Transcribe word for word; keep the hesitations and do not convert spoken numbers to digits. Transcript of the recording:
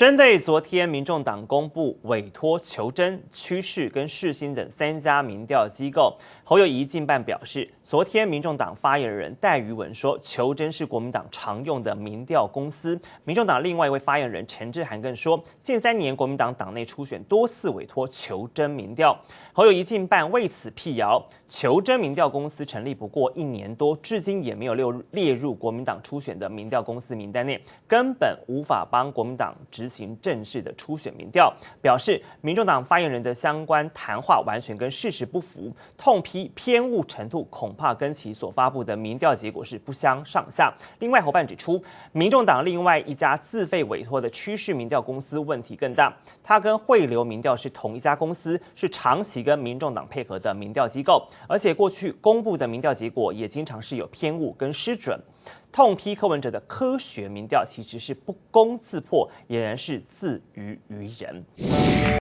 针对昨天民众党公布委托求真、趋势跟世新等三家民调机构，侯友宜近办表示，昨天民众党发言人戴瑜文说，求真是国民党常用的民调公司。民众党另外一位发言人陈志涵更说，近三年国民党党内初选多次委托求真民调。侯友宜近办为此辟谣，求真民调公司成立不过一年多，至今也没有列入国民党初选的民调公司名单内，根本无法帮国民党执行正式的初选民调。表示民众党发言人的相关谈话完全跟事实不符，痛批偏误程度恐怕跟其所发布的民调结果是不相上下。另外，侯办指出，民众党另外一家自费委托的趋势民调公司问题更大，它跟汇流民调是同一家公司，是长期跟民众党配合的民调机构，而且过去公布的民调结果也经常是有偏误跟失准。痛批柯文哲的科学民调其实是不攻自破，俨然是自娱于人。